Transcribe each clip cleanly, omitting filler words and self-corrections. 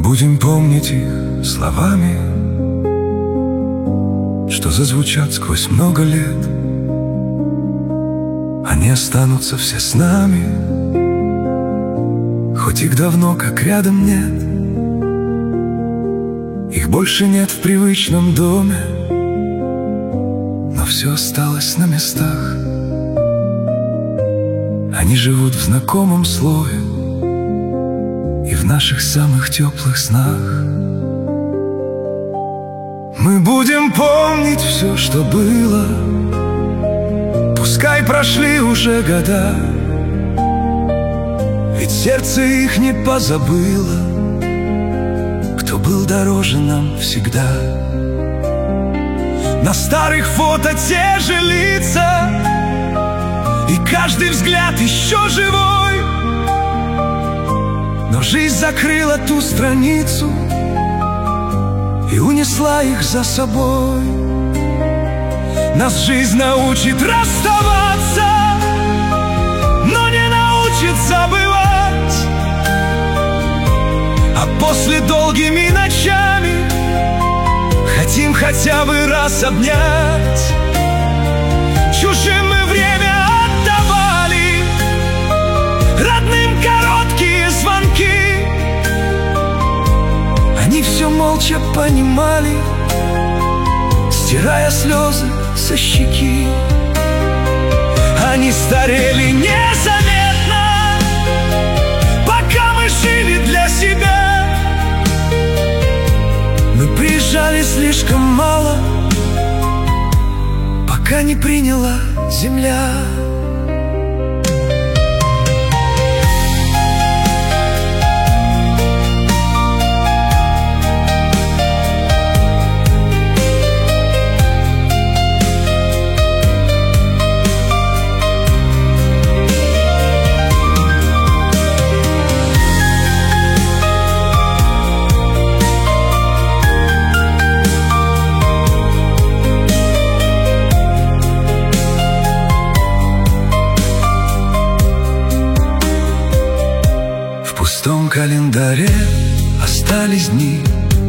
будем помнить их словами, что зазвучат сквозь много лет. Они останутся все с нами, хоть их давно как рядом нет. Их больше нет в привычном доме, но все осталось на местах. Они живут в знакомом слове и в наших самых теплых снах. Мы будем помнить все, что было, пускай прошли уже года, ведь сердце их не позабыло, кто был дороже нам всегда. На старых фото те же лица, и каждый взгляд еще живой, но жизнь закрыла ту страницу и унесла их за собой. Нас жизнь научит расставаться, но не научит забывать. А после долгими ночами хотим хотя бы раз обнять. Чужим мы время отдавали, родным короткие звонки. Они все молча понимали, стирая слезы со щеки. Они старели незаметно, пока мы жили для себя. Мы приезжали слишком мало, пока не приняла земля. В том календаре остались дни,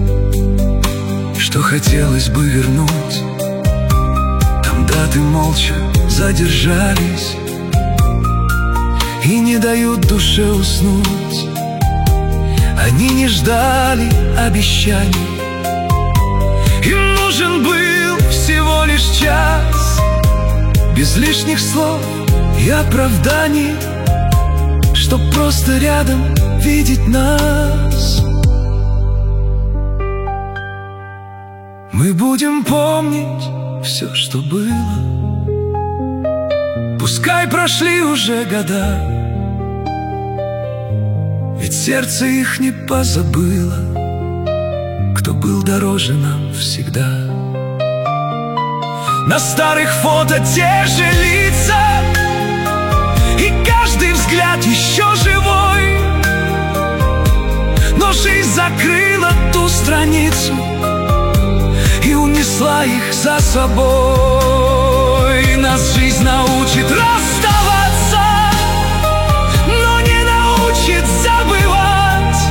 что хотелось бы вернуть. Там даты молча задержались и не дают душе уснуть. Они не ждали обещаний, им нужен был всего лишь час, без лишних слов и оправданий, чтоб просто рядом видеть нас. Мы будем помнить все, что было, пускай прошли уже года, ведь сердце их не позабыло, кто был дороже нам всегда. На старых фото те же лица, и каждый взгляд еще живой, но жизнь закрыла ту страницу и унесла их за собой. Нас жизнь научит расставаться, но не научит забывать.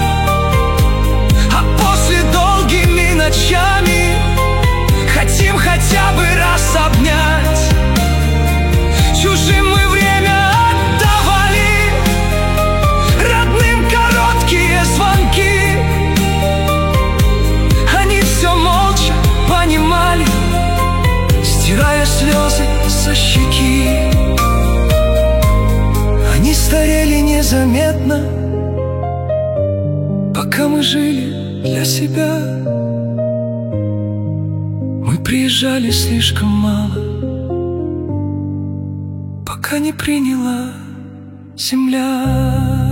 А после долгими ночами хотим хотя бы раз обнять. Чужим мы время отдавали, родным короткие звонки. Они все молча понимали, стирая слезы со щеки. Они старели незаметно, пока мы жили для себя. Мы приезжали слишком мало, пока не приняла земля.